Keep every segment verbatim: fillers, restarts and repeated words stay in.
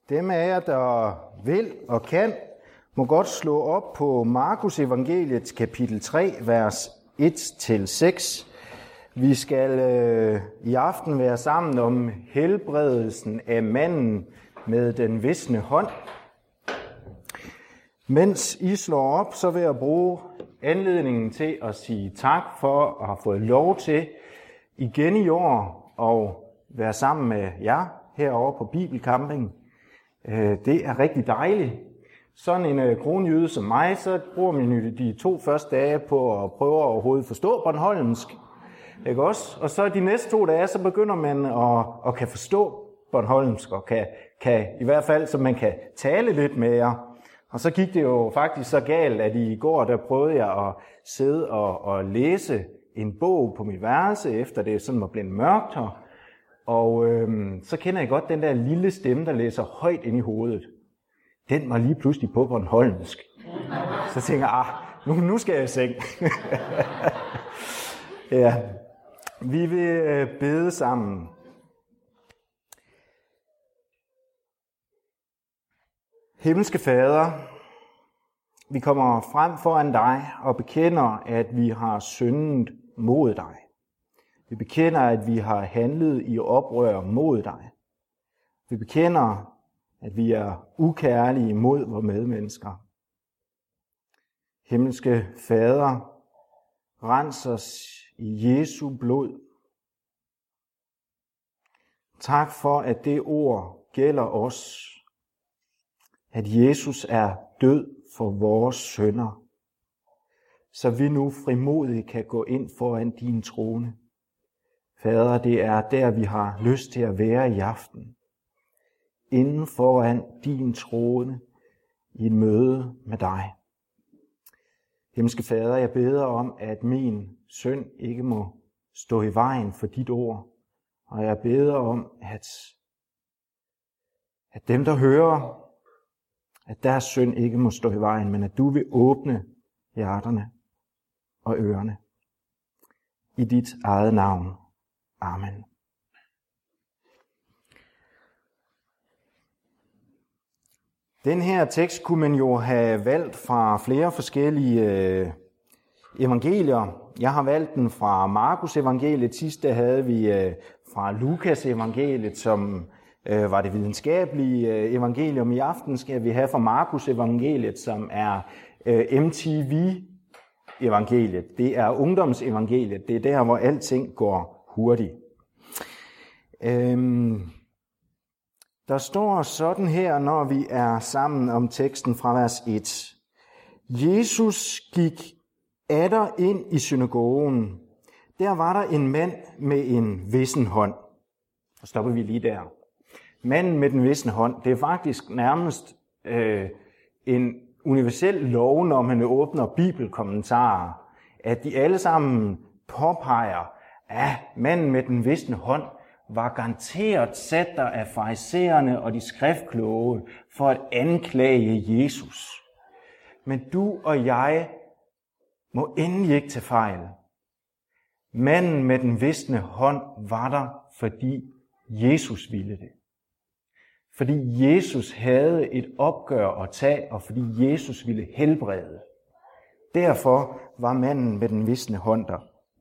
Dem af jer, der vil og kan, må godt slå op på Markus evangeliets kapitel tre, vers et til seks. Vi skal øh, i aften være sammen om helbredelsen af manden med den visne hånd. Mens I slår op, så vil jeg bruge anledningen til at sige tak for at have fået lov til igen i år at være sammen med jer herovre på Bibelcamping. Det er rigtig dejligt. Sådan en kronjyde som mig, så bruger man de to første dage på at prøve at overhovedet forstå bornholmsk. Ikke også? Og så de næste to dage, så begynder man at, at kan forstå bornholmsk, og kan, kan i hvert fald, så man kan tale lidt med jer. Og så gik det jo faktisk så galt, at i går, der prøvede jeg at sidde og, og læse en bog på mit værelse, efter det sådan var blevet mørkt her. Og øhm, så kender jeg godt den der lille stemme, der læser højt ind i hovedet. Den var lige pludselig på bornholmsk. Så tænker jeg, ah, nu, nu skal jeg i seng. Ja, vi vil bede sammen. Himmelske Fader, vi kommer frem foran dig og bekender, at vi har syndet mod dig. Vi bekender, at vi har handlet i oprør mod dig. Vi bekender, at vi er ukærlige mod vores medmennesker. Himmelske Fader, rens os i Jesu blod. Tak for, at det ord gælder os. At Jesus er død for vores synder, så vi nu frimodigt kan gå ind foran din trone. Fader, det er der, vi har lyst til at være i aften. Inden foran din trone i et møde med dig. Himmelske Fader, jeg beder om, at min synd ikke må stå i vejen for dit ord. Og jeg beder om, at, at dem, der hører, at deres synd ikke må stå i vejen, men at du vil åbne hjerterne og ørerne. I dit eget navn. Amen. Den her tekst kunne man jo have valgt fra flere forskellige øh, evangelier. Jeg har valgt den fra Markus evangeliet. Sidste havde vi øh, fra Lukas evangeliet, som øh, var det videnskabelige øh, evangelium. I aften skal vi have fra Markus evangeliet, som er øh, M T V evangeliet. Det er ungdomsevangeliet. Det er der, hvor alting går hurtigt. Øhm, der står sådan her, når vi er sammen om teksten fra vers et. Jesus gik atter ind i synagogen. Der var der en mand med en vissen hånd. Så stopper vi lige der. Manden med den visne hånd, det er faktisk nærmest øh, en universel lov, når man åbner bibelkommentarer, at de alle sammen påpeger, at manden med den visne hånd var garanteret sat der af farisæerne og de skriftkloge for at anklage Jesus. Men du og jeg må endelig ikke tage fejl. Manden med den visne hånd var der, fordi Jesus ville det. Fordi Jesus havde et opgør at tage, og fordi Jesus ville helbrede. Derfor var manden med den visne hånd der.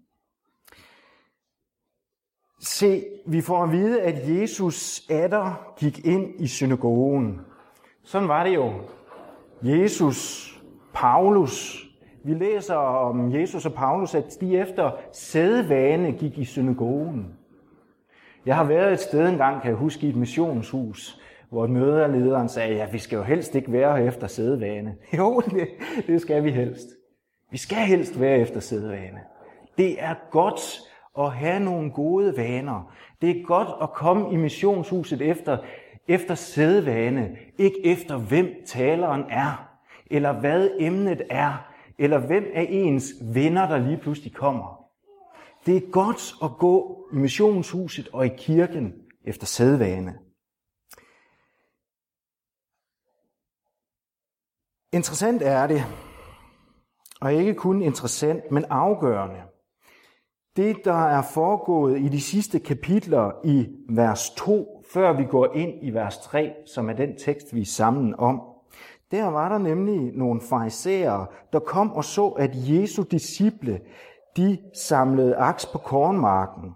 Se, vi får at vide, at Jesus atter gik ind i synagogen. Sådan var det jo. Jesus, Paulus. Vi læser om Jesus og Paulus, at de efter sædvane gik i synagogen. Jeg har været et sted engang, kan jeg huske, i et missionshus, hvor møderlederen sagde, ja, vi skal jo helst ikke være her efter sædvane. Jo, det, det skal vi helst. Vi skal helst være efter sædvane. Det er godt at have nogle gode vaner. Det er godt at komme i missionshuset efter, efter sædvane, ikke efter hvem taleren er, eller hvad emnet er, eller hvem af ens venner, der lige pludselig kommer. Det er godt at gå i missionshuset og i kirken efter sædvane. Interessant er det, og ikke kun interessant, men afgørende. Det, der er foregået i de sidste kapitler i vers to før vi går ind i vers tre, som er den tekst, vi er sammen om. Der var der nemlig nogle farisæere, der kom og så, at Jesu disciple, de samlede aks på kornmarken.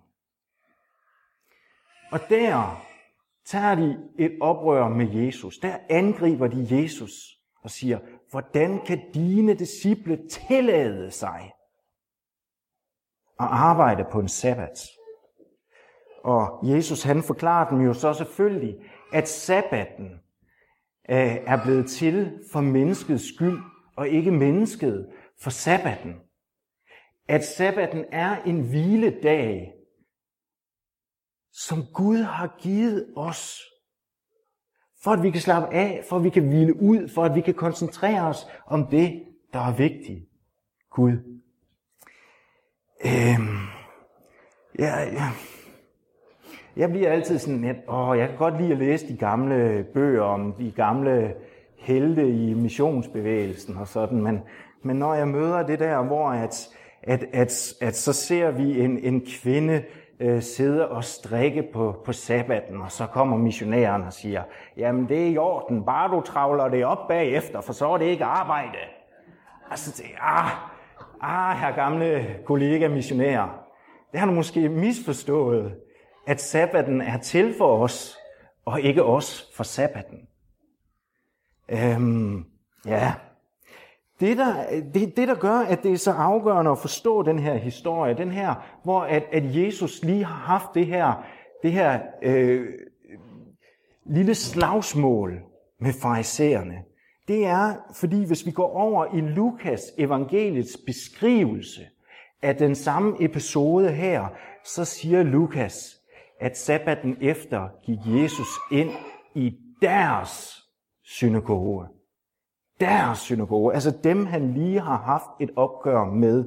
Og der tager de et oprør med Jesus. Der angriber de Jesus og siger, hvordan kan dine disciple tillade sig at arbejde på en sabbat? Og Jesus han forklarer dem jo så selvfølgelig, at sabbaten er blevet til for menneskets skyld, og ikke mennesket for sabbaten. At sabbaten er en hviledag, som Gud har givet os, for at vi kan slappe af, for at vi kan hvile ud, for at vi kan koncentrere os om det, der er vigtigt. Gud. Øhm, ja, ja. Jeg bliver altid sådan, at åh, jeg kan godt lide at læse de gamle bøger om de gamle helte i missionsbevægelsen og sådan, men, men når jeg møder det der, hvor at, at, at, at så ser vi en, en kvinde øh, sidde og strikke på, på sabbaten, og så kommer missionæren og siger, jamen det er i orden, bare du travler det op bagefter, for så er det ikke arbejde. Altså, det, ah, ah, her gamle kollega missionærer, det har du måske misforstået, at sabbaten er til for os, og ikke os for sabbaten. Øhm, ja, det der, det, det der gør, at det er så afgørende at forstå den her historie, den her, hvor at, at Jesus lige har haft det her, det her øh, lille slagsmål med farisæerne, det er, fordi hvis vi går over i Lukas evangeliets beskrivelse af den samme episode her, så siger Lukas, at sabbaten efter gik Jesus ind i deres synagoge. Deres synagoge, altså dem han lige har haft et opgør med.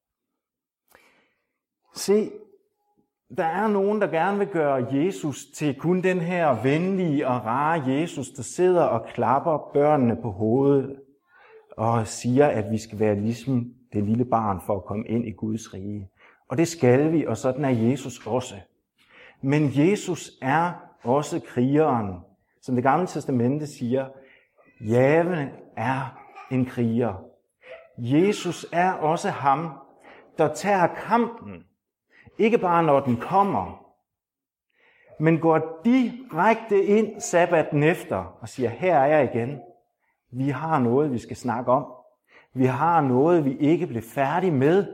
Se, der er nogen, der gerne vil gøre Jesus til kun den her venlige og rare Jesus, der sidder og klapper børnene på hovedet og siger, at vi skal være ligesom det lille barn for at komme ind i Guds rige. Og det skal vi, og sådan er Jesus også. Men Jesus er også krigeren. Som det gamle testamente siger, Jave er en kriger. Jesus er også ham, der tager kampen. Ikke bare når den kommer, men går direkte ind sabbaten efter og siger, her er jeg igen. Vi har noget, vi skal snakke om. Vi har noget, vi ikke blev færdige med.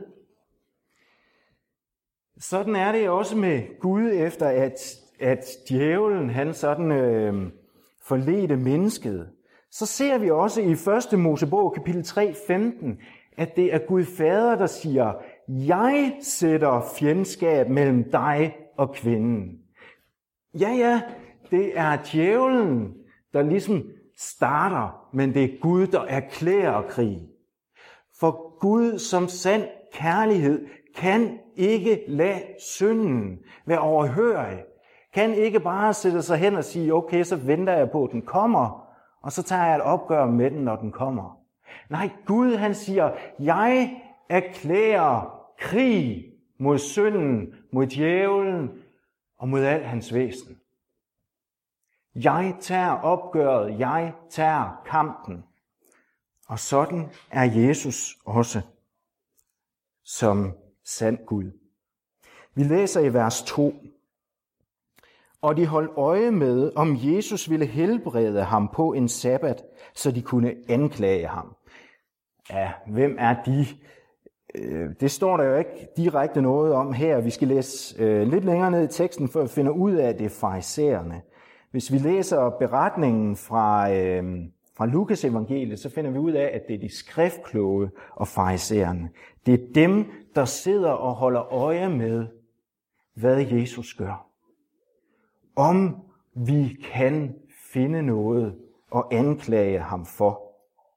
Sådan er det også med Gud, efter at, at djævlen han sådan øh, forledte mennesket. Så ser vi også i første Mosebog, kapitel tre, femten, at det er Gud Fader, der siger, jeg sætter fjendskab mellem dig og kvinden. Ja, ja, det er djævlen, der ligesom starter, men det er Gud, der erklærer krig. For Gud som sand kærlighed kan ikke lade synden være overhørig. Kan ikke bare sætte sig hen og sige, okay, så venter jeg på, at den kommer, og så tager jeg et opgør med den, når den kommer. Nej, Gud han siger, jeg erklærer krig mod synden, mod djævlen og mod alt hans væsen. Jeg tager opgøret, jeg tager kampen. Og sådan er Jesus også som sand Gud. Vi læser i vers to. Og de holdt øje med, om Jesus ville helbrede ham på en sabbat, så de kunne anklage ham. Ja, hvem er de? Det står der jo ikke direkte noget om her. Vi skal læse lidt længere ned i teksten, for at finde ud af, at det er farisæerne. Hvis vi læser beretningen fra, fra Lukas evangeliet, så finder vi ud af, at det er de skriftkloge og farisæerne. Det er dem, der sidder og holder øje med, hvad Jesus gør. Om vi kan finde noget og anklage ham for.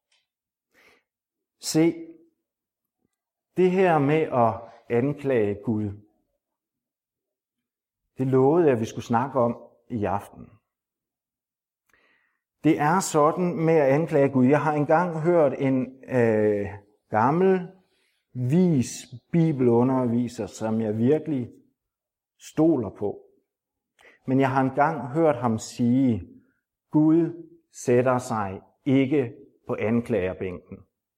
Se, det her med at anklage Gud, det lovede jeg, at vi skulle snakke om i aften. Det er sådan med at anklage Gud. Jeg har engang hørt en øh, gammel, vis bibelunderviser, som jeg virkelig stoler på. men jeg har engang hørt ham sige, Gud sætter sig ikke på anklagerbænken.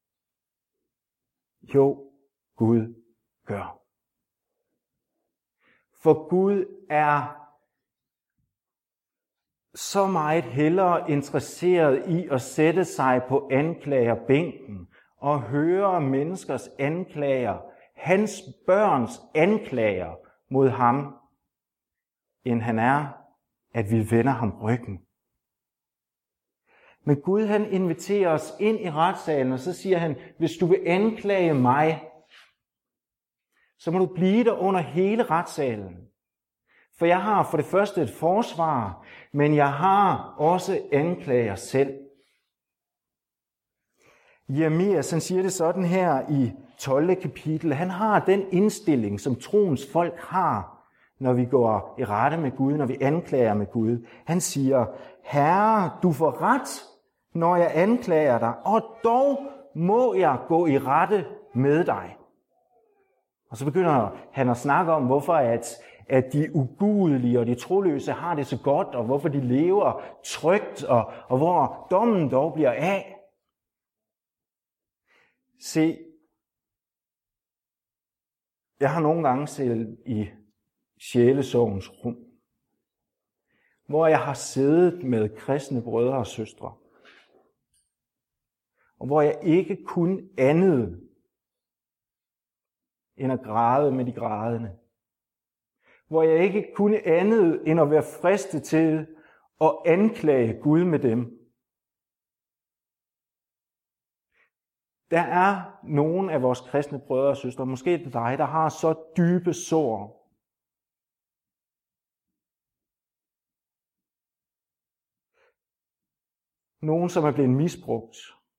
Jo, Gud gør. For Gud er så meget hellere interesseret i at sætte sig på anklagerbænken og høre menneskers anklager, hans børns anklager mod ham, end han er, at vi vender ham ryggen. Men Gud han inviterer os ind i retssalen, og så siger han, hvis du vil anklage mig, så må du blive der under hele retssalen. For jeg har for det første et forsvar, men jeg har også anklager selv. Jeremias han siger det sådan her i tolvte kapitel. Han har den indstilling, som troens folk har, når vi går i rette med Gud, når vi anklager med Gud. Han siger, Herre, du får ret, når jeg anklager dig, og dog må jeg gå i rette med dig. Og så begynder han at snakke om, hvorfor at, at de ugudelige og de troløse har det så godt, og hvorfor de lever trygt, og, og hvor dommen dog bliver af. Se, jeg har nogle gange selv i sjælesorgens rum, hvor jeg har siddet med kristne brødre og søstre, og hvor jeg ikke kunne andet end at græde med de grædende. Hvor jeg ikke kunne andet end at være fristet til at anklage Gud med dem. Der er nogle af vores kristne brødre og søstre, måske det er dig, der har så dybe sår. Nogen, som er blevet misbrugt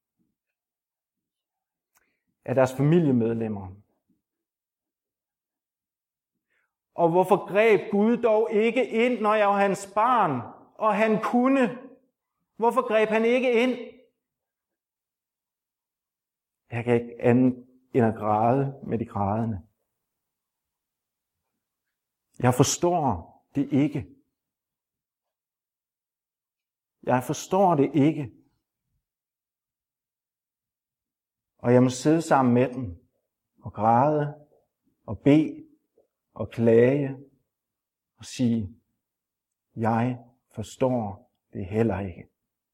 af deres familiemedlemmer. Og hvorfor greb Gud dog ikke ind, når jeg var hans barn, og han kunne? Hvorfor greb han ikke ind? Jeg kan ikke andet end at græde med de grædende. Jeg forstår det ikke. Jeg forstår det ikke. Og jeg må sidde sammen med dem og græde og bede og klage og sige, jeg forstår det heller ikke.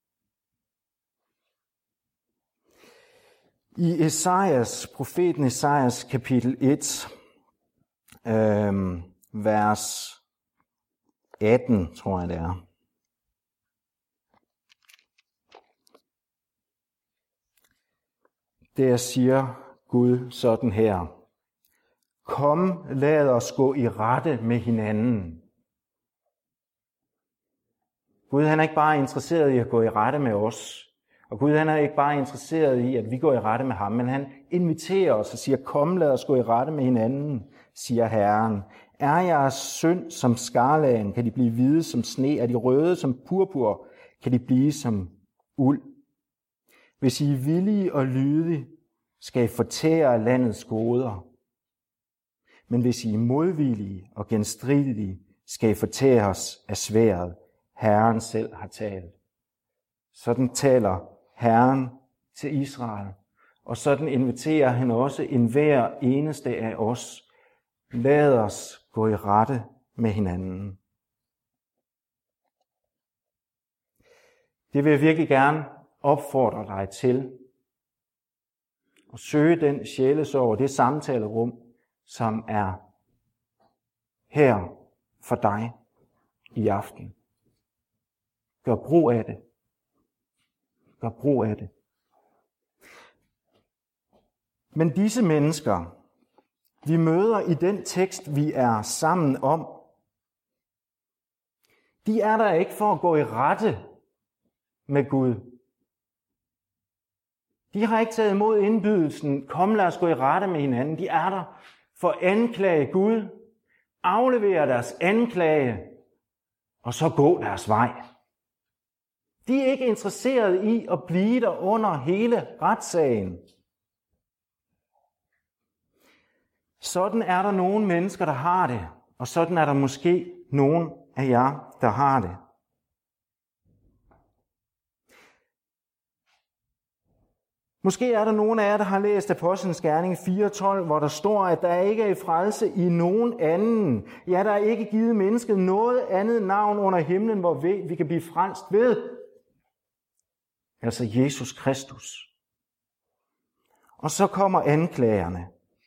I Esajas, profeten Esajas kapitel et, øh, vers atten, tror jeg det er. Der siger Gud sådan her. Kom, lad os gå i rette med hinanden. Gud han er ikke bare interesseret i at gå i rette med os. Og Gud han er ikke bare interesseret i, at vi går i rette med ham, men han inviterer os og siger, kom, lad os gå i rette med hinanden, siger Herren. Er jeres synd som skarlagen, kan de blive hvide som sne, er de røde som purpur, kan de blive som uld. Hvis I er villige og lydige, skal I fortære landets goder. Men hvis I er modvillige og genstridige, skal I fortæres af sværdet. Herren selv har talt. Sådan taler Herren til Israel. Og sådan inviterer han også enhver eneste af os. Lad os gå i rette med hinanden. Det vil jeg virkelig gerne opfordre dig til. At søge den sjælesorg, det samtalerum, som er her for dig i aften. Gør brug af det. Gør brug af det. Men disse mennesker, vi møder i den tekst, vi er sammen om, de er der ikke for at gå i rette med Gud. De har ikke taget imod indbydelsen, kom lad os gå i rette med hinanden. De er der for at anklage Gud, aflevere deres anklage, og så gå deres vej. De er ikke interesseret i at blive der under hele retssagen. Sådan er der nogle mennesker, der har det, og sådan er der måske nogen af jer der har det. Måske er der nogen af jer, der har læst Apostlenes Gerning fire tolv, hvor der står, at der ikke er frelse i nogen anden. Ja, der er ikke givet mennesket noget andet navn under himlen, hvor vi, vi kan blive frelst ved. Altså Jesus Kristus. Og så kommer anklagerne.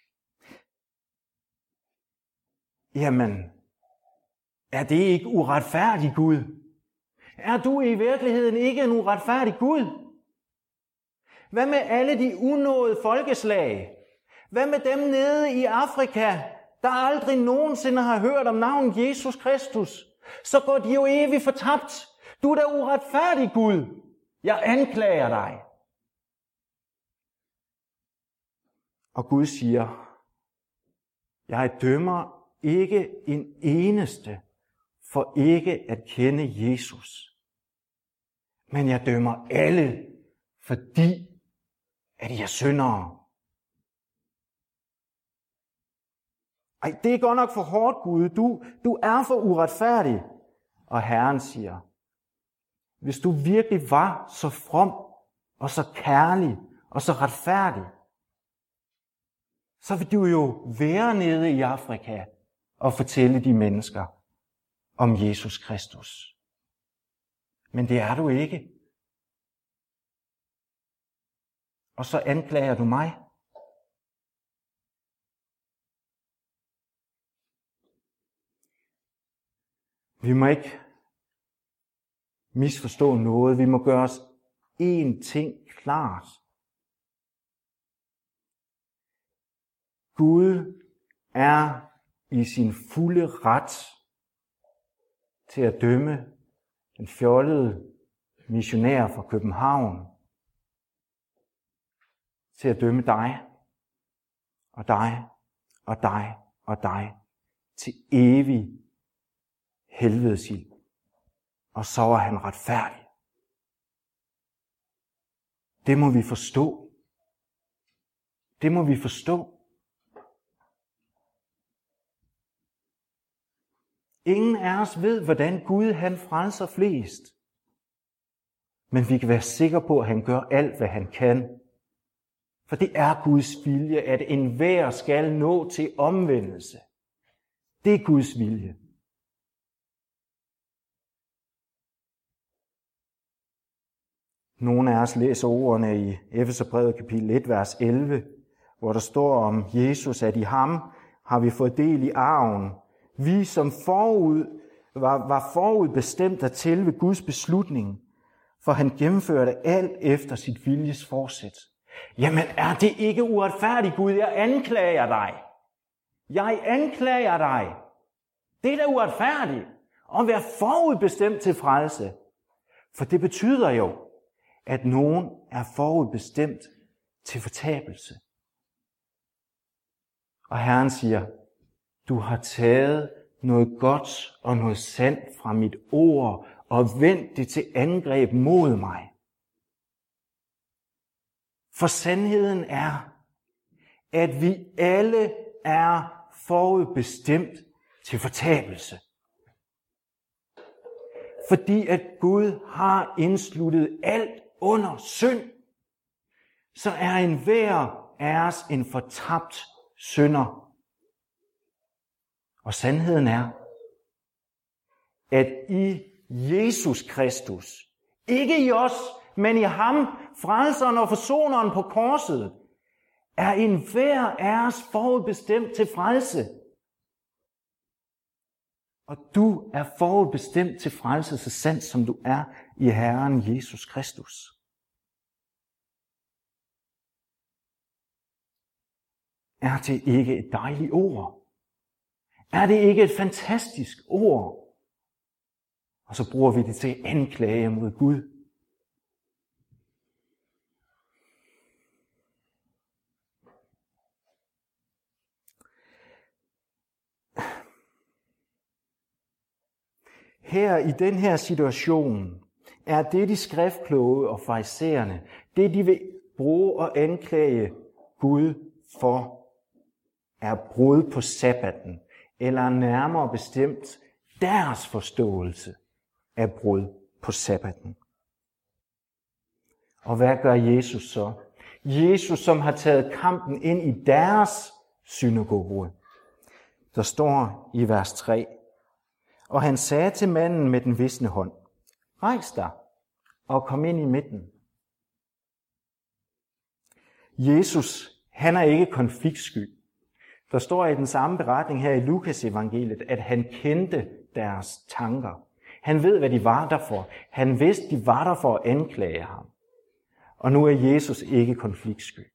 Jamen, er det ikke uretfærdig Gud? Er du i virkeligheden ikke en uretfærdig Gud? Hvad med alle de unåede folkeslag? Hvad med dem nede i Afrika, der aldrig nogensinde har hørt om navnet Jesus Kristus? Så går de jo evigt fortabt. Du er da uretfærdig Gud. Jeg anklager dig. Og Gud siger, jeg dømmer ikke en eneste for ikke at kende Jesus. Men jeg dømmer alle, fordi at I er syndere. Ej, det er godt nok for hårdt, Gud. Du, du er for uretfærdig. Og Herren siger, hvis du virkelig var så from og så kærlig og så retfærdig, så vil du jo være nede i Afrika og fortælle de mennesker om Jesus Kristus. Men det er du ikke. Og så anklager du mig. Vi må ikke misforstå noget. Vi må gøre os én ting klart. Gud er i sin fulde ret til at dømme den fjollede missionær fra København, til at dømme dig, og dig, og dig, og dig, til evig helvedesild. Og så er han retfærdig. Det må vi forstå. Det må vi forstå. Ingen af os ved, hvordan Gud han frelser flest. Men vi kan være sikre på, at han gør alt, hvad han kan. For det er Guds vilje, at enhver skal nå til omvendelse. Det er Guds vilje. Nogle af os læser ordene i Efeserbrevet kapitel et, vers elleve, hvor der står om Jesus, at i ham har vi fået del i arven. Vi som forud, var, var forudbestemt dertil ved Guds beslutning, for han gennemførte alt efter sit viljes forsæt. Jamen er det ikke uretfærdigt, Gud? Jeg anklager dig. Jeg anklager dig. Det er da uretfærdigt at være forudbestemt til frelse. For det betyder jo, at nogen er forudbestemt til fortabelse. Og Herren siger, du har taget noget godt og noget sandt fra mit ord og vendt det til angreb mod mig. For sandheden er, at vi alle er forudbestemt til fortabelse. Fordi at Gud har indsluttet alt under synd, så er enhver af os en fortabt synder. Og sandheden er, at i Jesus Kristus, ikke i os, men i ham, frelseren og forsoneren på korset, er enhver af os forudbestemt til frelse. Og du er forudbestemt til frelse, så sandt som du er i Herren Jesus Kristus. Er det ikke et dejligt ord? Er det ikke et fantastisk ord? Og så bruger vi det til at anklage mod Gud. Her i den her situation er det de skriftkloge og farisæerne, det de vil bruge og anklage Gud for, er brud på sabbaten, eller nærmere bestemt deres forståelse af brud på sabbaten. Og hvad gør Jesus så? Jesus, som har taget kampen ind i deres synagoge. Der står i vers tre. Og han sagde til manden med den visne hånd, rejs dig og kom ind i midten. Jesus, han er ikke konfliktsky. Der står i den samme beretning her i Lukas evangeliet, at han kendte deres tanker. Han ved, hvad de var der for. Han vidste, de var der for at anklage ham. Og nu er Jesus ikke konfliktsky.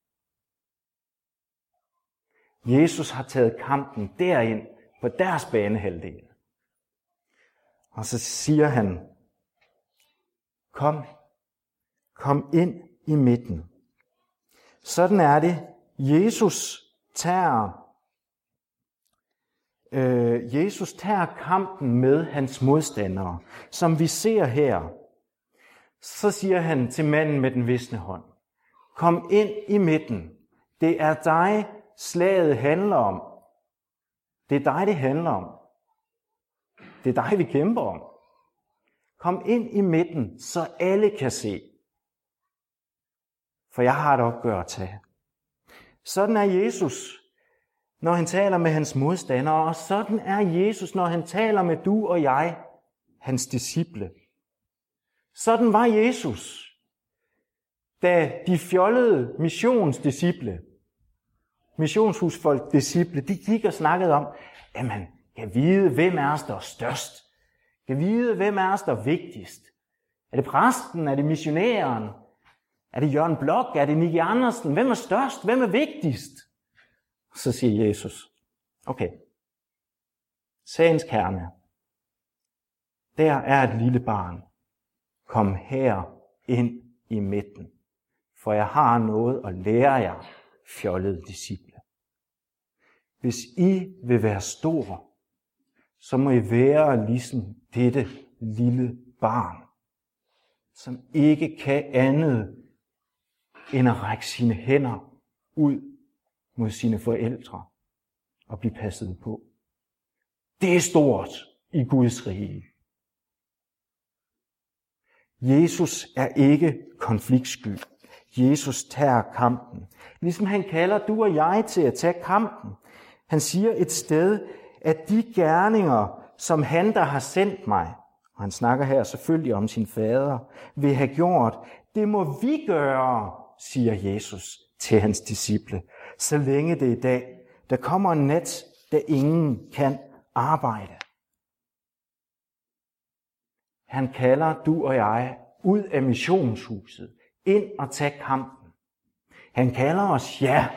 Jesus har taget kampen derind på deres banehalvdel. Og så siger han, kom, kom ind i midten. Sådan er det. Jesus tager, øh, Jesus tager kampen med hans modstandere, som vi ser her. Så siger han til manden med den visne hånd, kom ind i midten. Det er dig, slaget handler om. Det er dig, det handler om. Det er dig, vi kæmper om. Kom ind i midten, så alle kan se. For jeg har et opgør at tage. Sådan er Jesus, når han taler med hans modstandere, og sådan er Jesus, når han taler med du og jeg, hans disciple. Sådan var Jesus, da de fjollede missionsdisciple, missionshusfolk disciple, de gik og snakkede om, at man kan vide, hvem er os, der er størst. Kan vide, hvem er os, der er vigtigst. Er det præsten? Er det missionæren? Er det Jørgen Blok? Er det Nicky Andersen? Hvem er størst? Hvem er vigtigst? Så siger Jesus, okay, sagens kerne, der er et lille barn. Kom her ind i midten, for jeg har noget at lære jer, fjollede disciple. Hvis I vil være store, så må I være ligesom dette lille barn, som ikke kan andet end at række sine hænder ud mod sine forældre og blive passet på. Det er stort i Guds rige. Jesus er ikke konfliktsky. Jesus tager kampen. Ligesom han kalder du og jeg til at tage kampen. Han siger et sted, at de gerninger, som han, der har sendt mig, og han snakker her selvfølgelig om sin fader, vil have gjort, det må vi gøre, siger Jesus til hans disciple, så længe det er dag. Der kommer en nat, da ingen kan arbejde. Han kalder du og jeg ud af missionshuset, ind og tage kampen. Han kalder os, ja,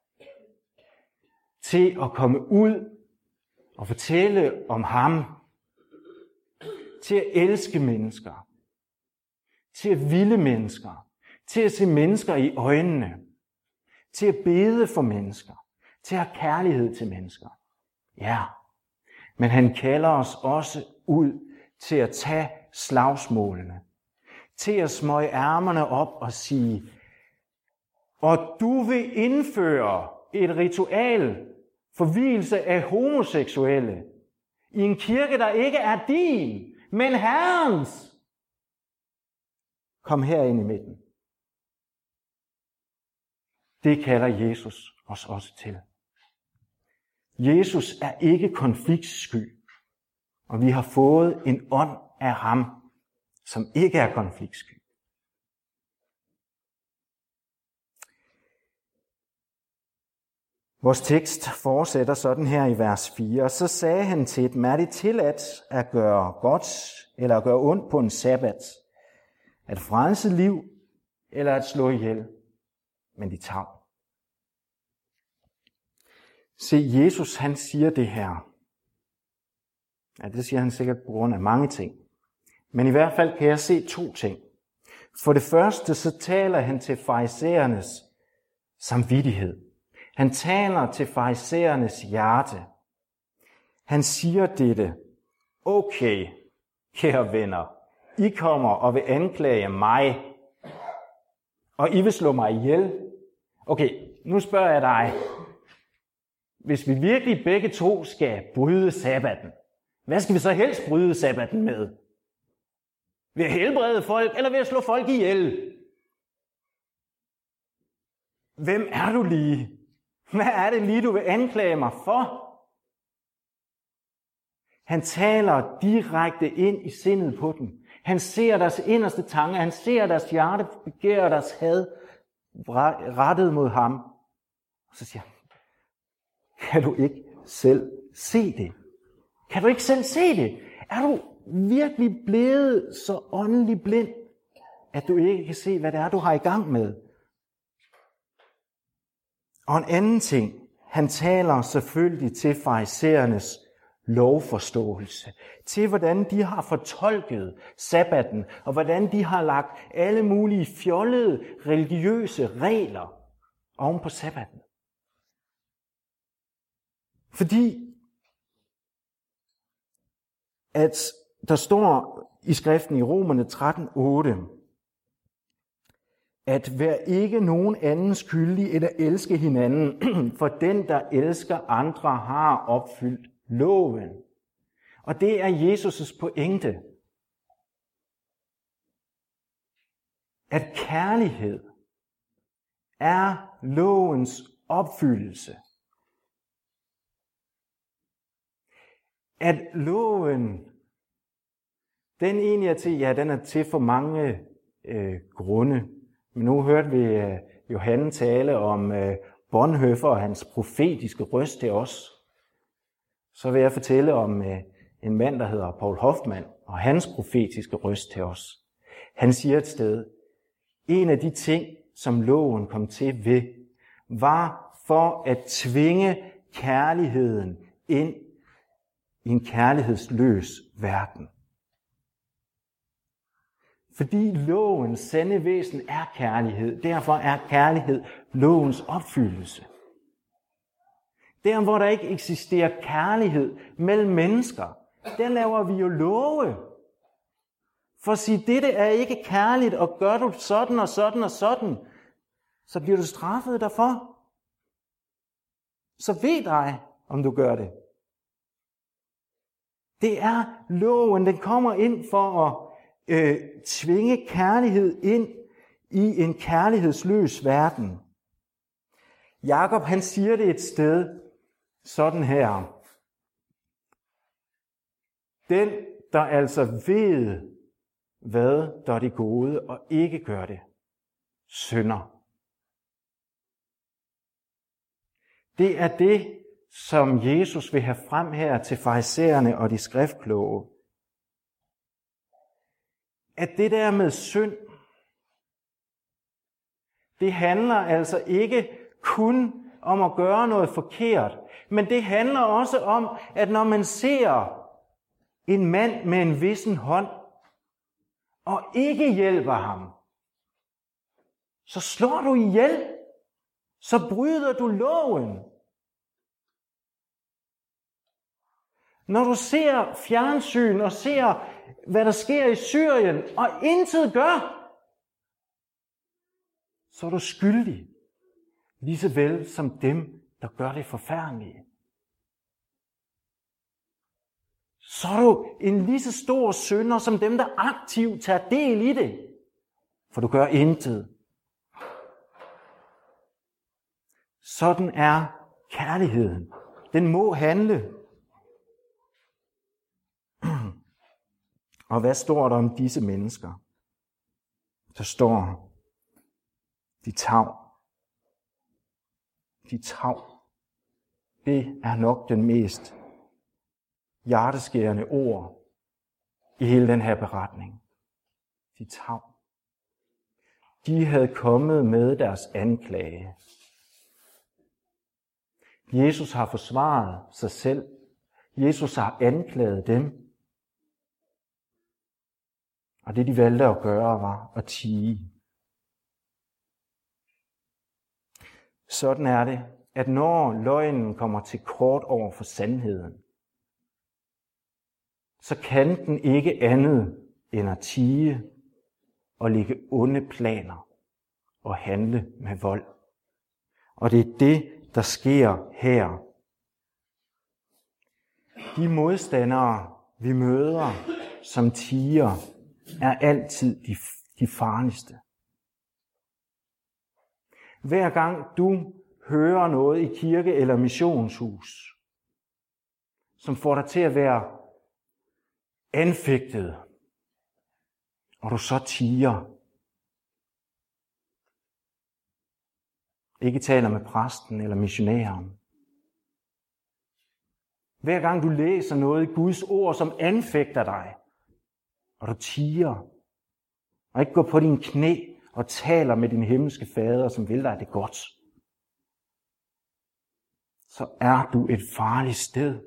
til at komme ud og fortælle om ham, til at elske mennesker, til at ville mennesker, til at se mennesker i øjnene, til at bede for mennesker, til at have kærlighed til mennesker. Ja, men han kalder os også ud til at tage slagsmålene, til at smøge ærmerne op og sige, og du vil indføre et ritual for vielse af homoseksuelle i en kirke, der ikke er din, men Herrens. Kom herind i midten. Det kalder Jesus os også til. Jesus er ikke konfliktsky, og vi har fået en ånd af ham, som ikke er konfliktsky. Vores tekst fortsætter sådan her i vers fire. Så sagde han til dem, er det tilladt at gøre godt eller at gøre ondt på en sabbat? At frelse liv eller at slå ihjel? Men de tager. Se, Jesus han siger det her. Ja, det siger han sikkert på grund af mange ting. Men i hvert fald kan jeg se to ting. For det første så taler han til farisæernes samvittighed. Han taler til farisæernes hjerte. Han siger dette. Okay, kære venner, I kommer og vil anklage mig, og I vil slå mig ihjel. Okay, nu spørger jeg dig. Hvis vi virkelig begge to skal bryde sabbaten, hvad skal vi så helst bryde sabbaten med? Ved at helbrede folk, eller ved at slå folk ihjel? Hvem er du lige? Hvad er det lige, du vil anklage mig for? Han taler direkte ind i sindet på dem. Han ser deres inderste tanker. Han ser deres hjerte begære, deres had rettet mod ham. Og så siger han, kan du ikke selv se det? Kan du ikke selv se det? Er du virkelig blevet så åndelig blind, at du ikke kan se, hvad det er, du har i gang med? Og en anden ting, han taler selvfølgelig til farisæernes lovforståelse, til hvordan de har fortolket sabbaten, og hvordan de har lagt alle mulige fjollede religiøse regler oven på sabbaten. Fordi at der står i skriften i Romerne tretten otte, at vær ikke nogen anden skyldig eller elske hinanden, for den, der elsker andre, har opfyldt loven. Og det er Jesus' pointe. At kærlighed er lovens opfyldelse. At loven, den egentlig er til, ja, den er til for mange øh, grunde. Men nu hørte vi øh, Johan tale om øh, Bonhoeffer og hans profetiske røst til os. Så vil jeg fortælle om øh, en mand, der hedder Paul Hoffmann, og hans profetiske røst til os. Han siger et sted, en af de ting, som loven kom til ved, var for at tvinge kærligheden ind i en kærlighedsløs verden. Fordi lovens sande væsen er kærlighed, derfor er kærlighed lovens opfyldelse. Der, hvor der ikke eksisterer kærlighed mellem mennesker, der laver vi jo love. For at sige, dette er ikke kærligt, og gør du sådan og sådan og sådan, så bliver du straffet derfor. Så ved dig, om du gør det. Det er loven, den kommer ind for at øh, tvinge kærlighed ind i en kærlighedsløs verden. Jakob, han siger det et sted sådan her. Den, der altså ved, hvad der er det gode, og ikke gør det, synder. Det er det, som Jesus vil have frem her til farisæerne og de skriftkloge. At det der med synd, det handler altså ikke kun om at gøre noget forkert, men det handler også om, at når man ser en mand med en vissen hånd, og ikke hjælper ham, så slår du ihjel, så bryder du loven. Når du ser fjernsyn og ser, hvad der sker i Syrien, og intet gør, så er du skyldig, lige så vel som dem, der gør det forfærdelige. Så er du en lige så stor synder som dem, der aktivt tager del i det, for du gør intet. Sådan er kærligheden. Den må handle. Og hvad står der om disse mennesker? Der står, de tav. De tav. Det er nok den mest hjerteskærende ord i hele den her beretning. De tav. De havde kommet med deres anklage. Jesus har forsvaret sig selv. Jesus har anklaget dem. Og det de valgte at gøre var at tie. Sådan er det, at når løgnen kommer til kort over for sandheden, så kan den ikke andet end at tie og lægge onde planer og handle med vold. Og det er det, der sker her. De modstandere, vi møder som tiger, er altid de, de farligste. Hver gang du hører noget i kirke eller missionshus, som får dig til at være anfægtet, og du så tiger, ikke taler med præsten eller missionæren. Hver gang du læser noget i Guds ord, som anfægter dig, og du tiger, og ikke går på dine knæ og taler med din himmelske fader, som vil dig det godt, så er du et farligt sted.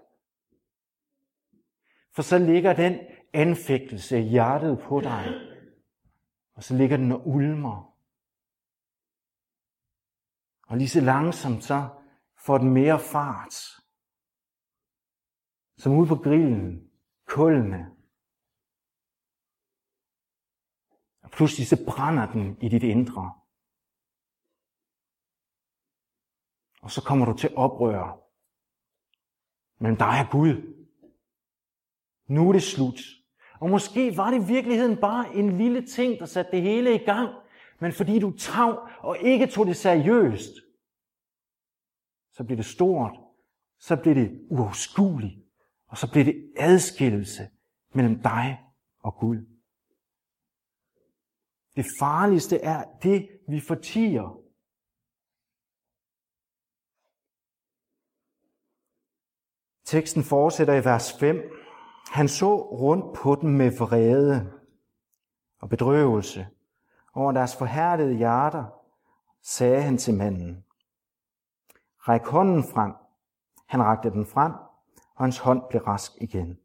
For så ligger den anfægtelse i hjertet på dig, og så ligger den og ulmer. Og lige så langsomt så får den mere fart. Som ude på grillen, kullene. Og pludselig så brænder den i dit indre. Og så kommer du til oprør mellem dig og Gud. Nu er det slut. Og måske var det i virkeligheden bare en lille ting, der satte det hele i gang. Men fordi du tav og ikke tog det seriøst, så blev det stort. Så blev det uoverskueligt. Og så blev det adskillelse mellem dig og Gud. Det farligste er det, vi fortier. Teksten fortsætter i vers fem. Han så rundt på dem med vrede og bedrøvelse. Over deres forhærdede hjerter sagde han til manden: Ræk hånden frem. Han rakte den frem, og hans hånd blev rask igen.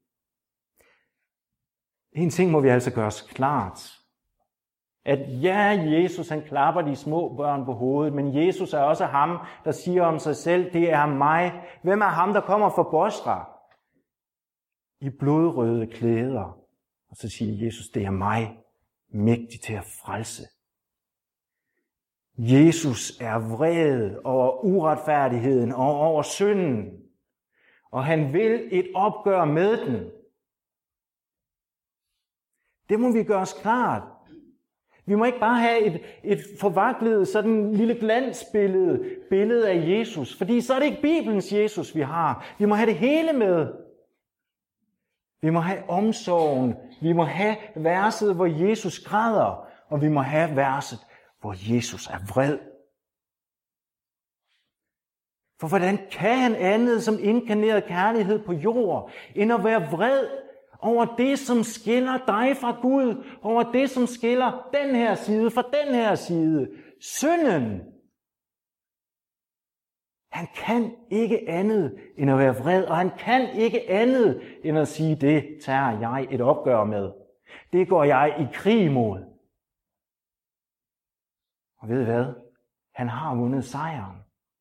En ting må vi altså gøre os klart. At ja, Jesus han klapper de små børn på hovedet, men Jesus er også ham, der siger om sig selv, det er mig. Hvem er ham, der kommer fra Bosra? I blodrøde klæder. Og så siger Jesus, det er mig, mægtig til at frelse. Jesus er vred over uretfærdigheden og over synden. Og han vil et opgør med den. Det må vi gøre os klart. Vi må ikke bare have et, et forvaklet, sådan lille glansbillede billede af Jesus. Fordi så er det ikke Bibelens Jesus, vi har. Vi må have det hele med. Vi må have omsorgen. Vi må have verset, hvor Jesus græder. Og vi må have verset, hvor Jesus er vred. For hvordan kan han andet som inkarneret kærlighed på jord, end at være vred over det, som skiller dig fra Gud, over det, som skiller den her side fra den her side, synden. Han kan ikke andet end at være vred, og han kan ikke andet end at sige, det tager jeg et opgør med. Det går jeg i krig mod. Og ved I hvad? Han har vundet sejren.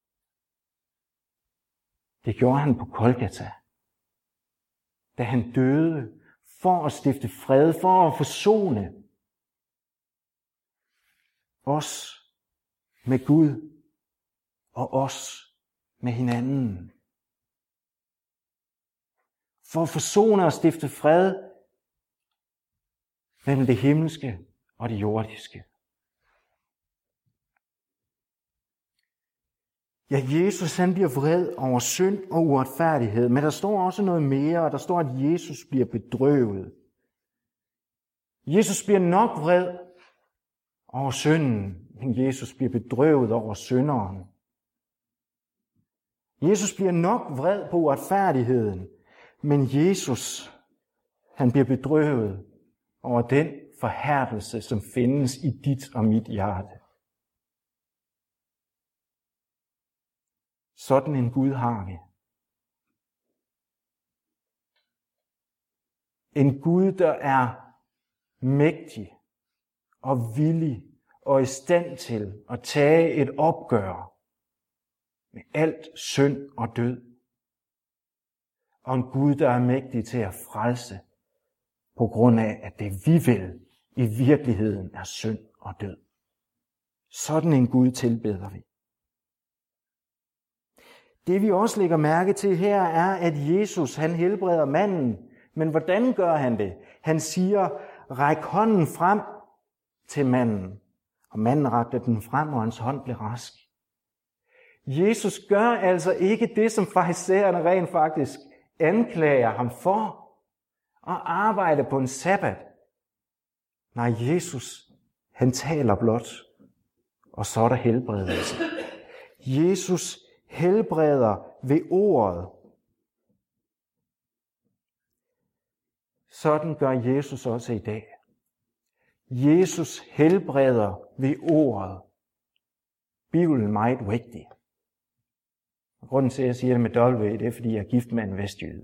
Det gjorde han på Golgata, da han døde for at stifte fred, for at forsone os med Gud og os med hinanden. For at forsone og stifte fred mellem det himmelske og det jordiske. Ja, Jesus han bliver vred over synd og uretfærdighed, men der står også noget mere, og der står, at Jesus bliver bedrøvet. Jesus bliver nok vred over synden, men Jesus bliver bedrøvet over synderen. Jesus bliver nok vred på uretfærdigheden, men Jesus, han bliver bedrøvet over den forhærdelse, som findes i dit og mit hjerte. Sådan en Gud har vi. En Gud, der er mægtig og villig og i stand til at tage et opgør med alt synd og død. Og en Gud, der er mægtig til at frelse på grund af, at det vi vil i virkeligheden er synd og død. Sådan en Gud tilbeder vi. Det vi også lægger mærke til her er, at Jesus han helbreder manden. Men hvordan gør han det? Han siger, ræk hånden frem til manden. Og manden rakte den frem, og hans hånd blev rask. Jesus gør altså ikke det, som farisæerne rent faktisk anklager ham for, at arbejde på en sabbat. Nej, Jesus, han taler blot, og så er der helbredelse. Jesus helbreder ved ordet. Sådan gør Jesus også i dag. Jesus helbreder ved ordet. Bibelen er meget vigtig. Grunden til, at jeg siger det med W, det er, fordi jeg er gift med en vestjyde.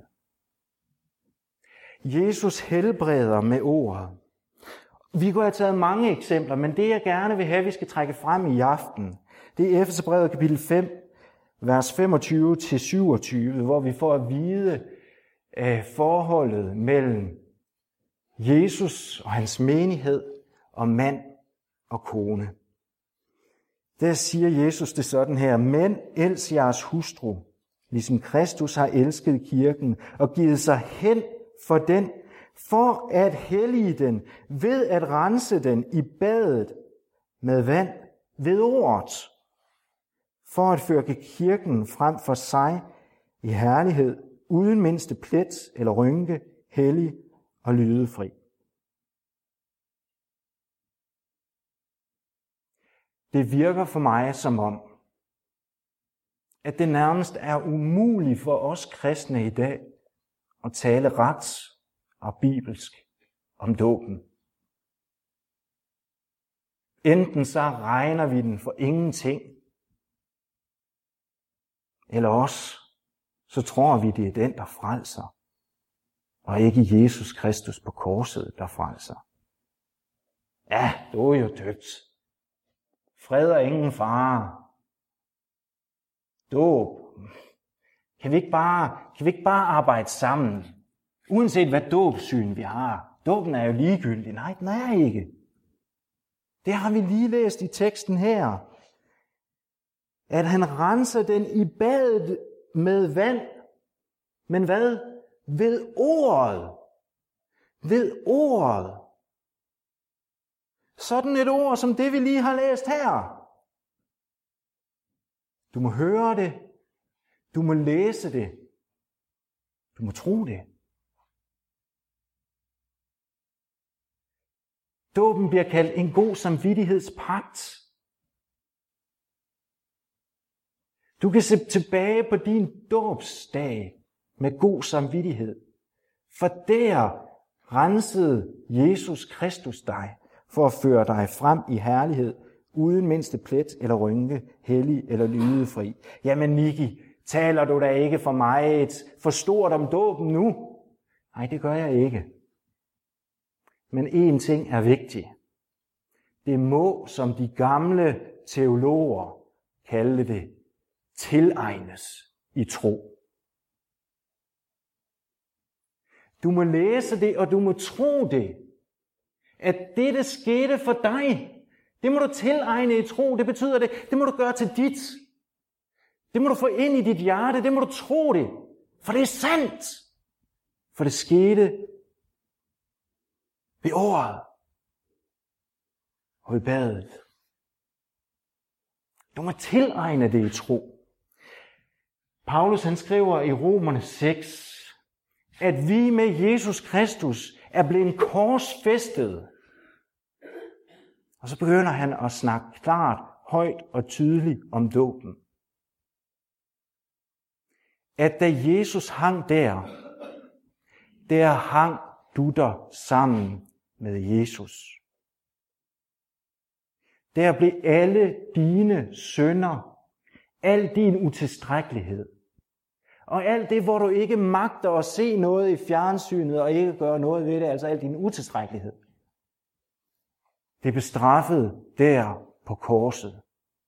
Jesus helbreder med ordet. Vi kunne have taget mange eksempler, men det jeg gerne vil have, vi skal trække frem i aften, det er Efeserbrevet kapitel fem, vers femogtyve til syvogtyve, hvor vi får at vide af forholdet mellem Jesus og hans menighed og mand og kone. Der siger Jesus det sådan her: mænd, elsk jeres hustru, ligesom Kristus har elsket kirken og givet sig hen for den, for at hellige den, ved at rense den i badet med vand ved ordet, for at føre kirken frem for sig i herlighed, uden mindste plet eller rynke, hellig og lydefri. Det virker for mig som om, at det nærmest er umuligt for os kristne i dag at tale ret og bibelsk om dåben. Enten så regner vi den for ingenting, eller også så tror vi, det er den, der frelser, og ikke Jesus Kristus på korset, der frelser. Ja, du er jo døbt. Fred og ingen fare. Dåb. Kan vi ikke bare, kan vi ikke bare arbejde sammen? Uanset hvad dåbssyn vi har. Dåben er jo ligegyldig. Nej, den er ikke. Det har vi lige læst i teksten her. At han renser den i badet med vand. Men hvad? Ved ordet. Ved ordet. Sådan et ord som det, vi lige har læst her. Du må høre det. Du må læse det. Du må tro det. Dåben bliver kaldt en god samvittighedspagt. Du kan se tilbage på din dåbsdag med god samvittighed. For der rensede Jesus Kristus dig for at føre dig frem i herlighed, uden mindste plet eller rynke, hellig eller lydefri. Jamen Niki, taler du da ikke for mig et for stort om dåben nu? Nej, det gør jeg ikke. Men én ting er vigtig. Det må, som de gamle teologer kaldte det, tilegnes i tro. Du må læse det, og du må tro det. At det, der skete for dig, det må du tilegne i tro. Det betyder det, det må du gøre til dit. Det må du få ind i dit hjerte, det må du tro det. For det er sandt. For det skete ved ordet og ved badet. Du må tilegne det i tro. Paulus han skriver i Romerne seks, at vi med Jesus Kristus er blevet korsfæstet. Og så begynder han at snakke klart, højt og tydeligt om dåben. At da Jesus hang der, der hang du der sammen med Jesus. Der blev alle dine synder, al din utilstrækkelighed, og alt det, hvor du ikke magter at se noget i fjernsynet og ikke gøre noget ved det, altså al din utilstrækkelighed, det blev straffet der på korset.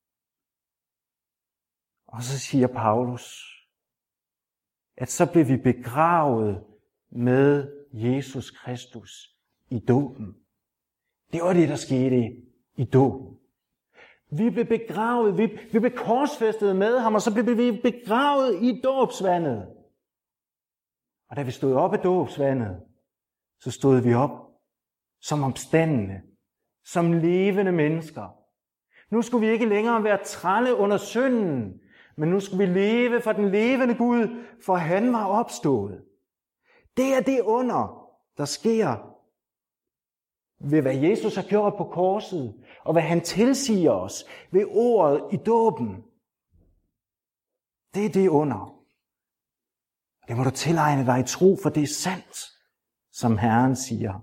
Og så siger Paulus, at så blev vi begravet med Jesus Kristus i dåben. Det var det, der skete i dåben. Vi blev begravet, vi, vi blev korsfæstet med ham, og så blev vi begravet i dåbsvandet. Og da vi stod op af dåbsvandet, så stod vi op som opstandende, som levende mennesker. Nu skulle vi ikke længere være trælle under synden, men nu skulle vi leve for den levende Gud, for han var opstået. Det er det under, der sker ved hvad Jesus har gjort på korset, og hvad han tilsiger os ved ordet i dåben. Det er det under. Det må du tilegne dig i tro, for det er sandt, som Herren siger.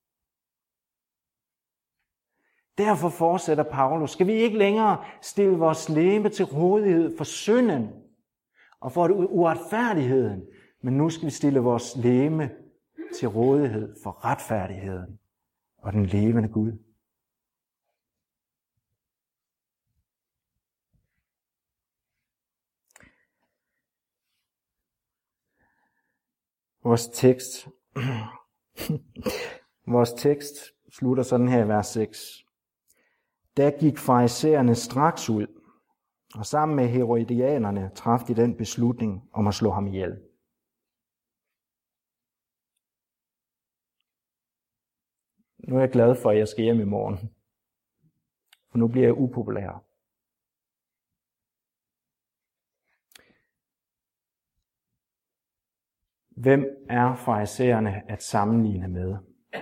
Derfor fortsætter Paulus. Skal vi ikke længere stille vores legeme til rådighed for synden og for uretfærdigheden, men nu skal vi stille vores legeme til rådighed for retfærdigheden og den levende Gud. Vores tekst, vores tekst slutter sådan her i vers seks. Da gik farisæerne straks ud, og sammen med herodianerne traf de den beslutning om at slå ham ihjel. Nu er jeg glad for, at jeg skal hjem i morgen, for nu bliver jeg upopulær. Hvem er farisæerne at sammenligne med?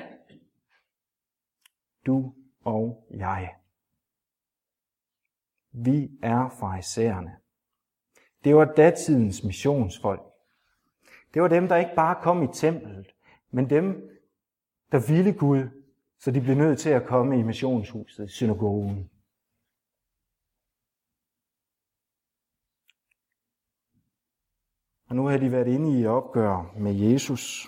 Du og jeg. Vi er farisæerne. Det var datidens missionsfolk. Det var dem, der ikke bare kom i templet, men dem, der ville Gud, så de blev nødt til at komme i missionshuset, i synagogen. Og nu har de været inde i et opgør med Jesus.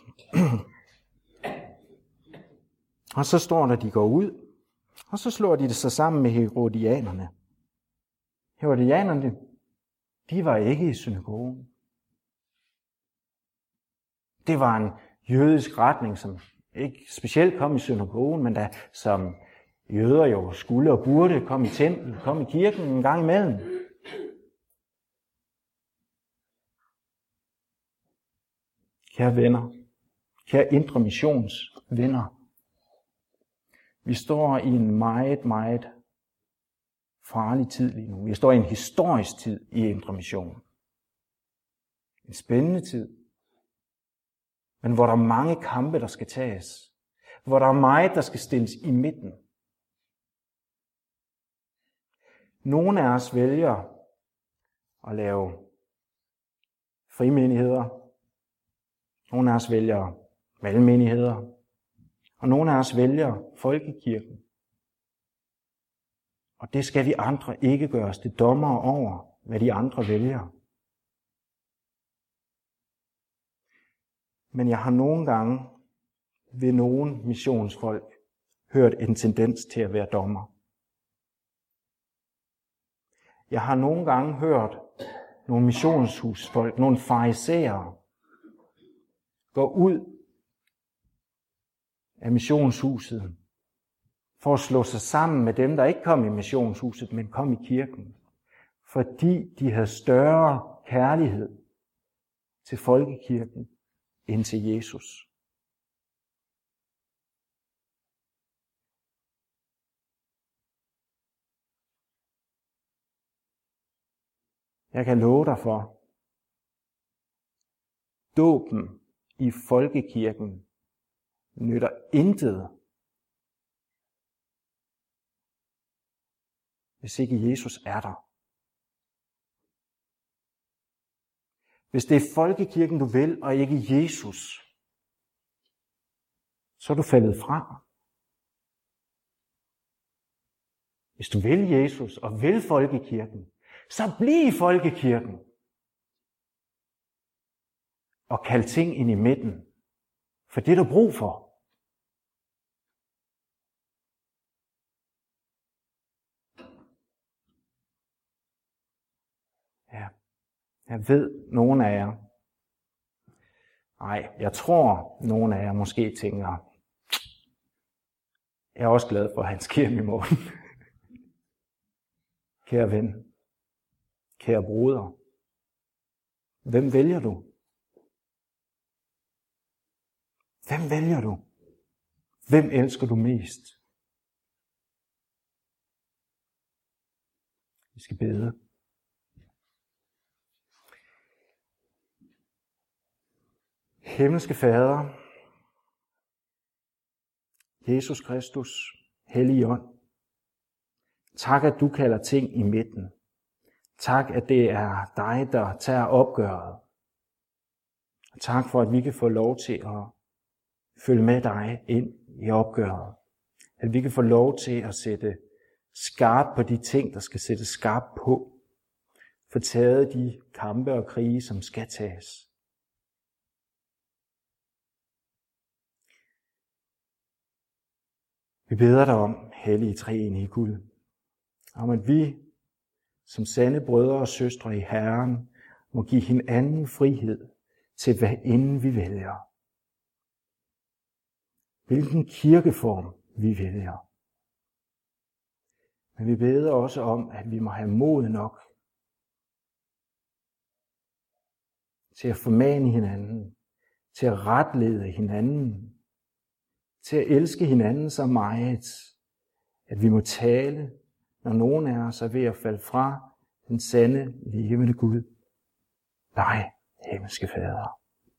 Og så står der, at de går ud, og så slår de det sig sammen med herodianerne. Herodianerne, de var ikke i synagogen. Det var en jødisk retning, som ikke specielt kom i synagogen, men der, som jøder jo skulle og burde komme i templet, komme i kirken en gang imellem. Kære venner, kære Indre Missions venner, vi står i en meget, meget farlig tid lige nu. Vi står i en historisk tid i Indre Mission. En spændende tid, men hvor der er mange kampe, der skal tages. Hvor der er meget, der skal stilles i midten. Nogle af os vælger at lave frimenigheder. Nogle af os vælger valgmenigheder. Og nogle af os vælger folkekirken. Og det skal vi andre ikke gøre os til dommere over, hvad de andre vælger. Men jeg har nogle gange ved nogle missionsfolk hørt en tendens til at være dommer. Jeg har nogle gange hørt nogle missionshusfolk, nogle farisæere, gå ud af missionshuset for at slå sig sammen med dem, der ikke kom i missionshuset, men kom i kirken. Fordi de havde større kærlighed til folkekirken end til Jesus. Jeg kan love dig for, dåben i folkekirken nytter intet, hvis ikke Jesus er der. Hvis det er folkekirken, du vil, og ikke Jesus, så er du faldet fra. Hvis du vil Jesus og vil folkekirken, så bliv i folkekirken. Og kald ting ind i midten, for det er du brug for. Ja, jeg ved, nogle af jer, nej, jeg tror, nogle af jer måske tænker, jeg er også glad for, at han sker i morgen. Kære ven, kære broder, hvem vælger du? Hvem vælger du? Hvem elsker du mest? Vi skal bede. Himmelske Fader, Jesus Kristus, Hellige Ånd, tak at du kalder ting i midten. Tak at det er dig, der tager opgøret. Og tak for at vi kan få lov til at følge med dig ind i opgøret. At vi kan få lov til at sætte skarpt på de ting, der skal sættes skarpt på. Få taget de kampe og krige, som skal tages. Vi beder dig om, hellige treenige Gud, om at vi som sande brødre og søstre i Herren må give hinanden frihed til hvad inden vi vælger. Hvilken kirkeform vi vælger. Men vi beder også om, at vi må have mod nok til at formane hinanden, til at retlede hinanden, til at elske hinanden så meget, at vi må tale, når nogen af os er ved at falde fra den sande, levende Gud. Dig, himmelske Fader.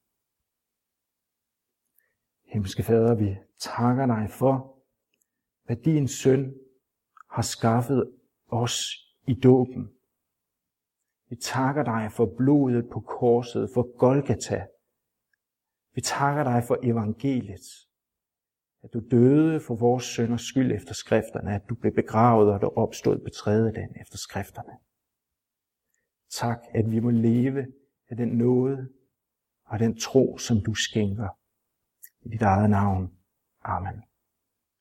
Himmelske Fader, vi takker dig for, hvad din søn har skaffet os i dåben. Vi takker dig for blodet på korset, for Golgata. Vi takker dig for evangeliet, at du døde for vores synders skyld efter skrifterne, at du blev begravet, og du opstod på tredje dagen efter skrifterne. Tak, at vi må leve af den nåde og den tro, som du skænker. I dit eget navn. Amen.